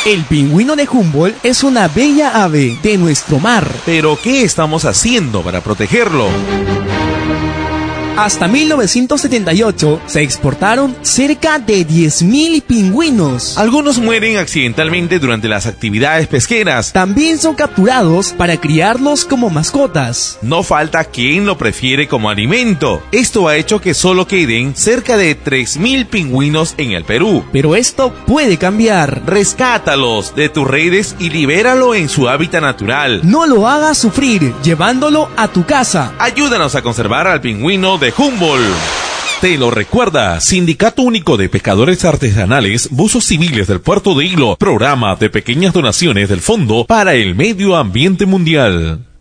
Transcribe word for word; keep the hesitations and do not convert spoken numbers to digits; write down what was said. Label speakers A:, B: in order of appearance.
A: El pingüino de Humboldt es una bella ave de nuestro mar.
B: ¿Pero qué estamos haciendo para protegerlo?
A: Hasta mil novecientos setenta y ocho se exportaron cerca de diez mil pingüinos.
B: Algunos mueren accidentalmente durante las actividades pesqueras.
A: También son capturados para criarlos como mascotas.
B: No falta quien lo prefiere como alimento. Esto ha hecho que solo queden cerca de tres mil pingüinos en el Perú.
A: Pero esto puede cambiar.
B: Rescátalos de tus redes y libéralo en su hábitat natural.
A: No lo hagas sufrir llevándolo a tu casa.
B: Ayúdanos a conservar al pingüino de Humboldt. Te lo recuerda Sindicato Único de Pescadores Artesanales, Buzos Civiles del Puerto de Hilo, programa de pequeñas donaciones del Fondo para el Medio Ambiente Mundial.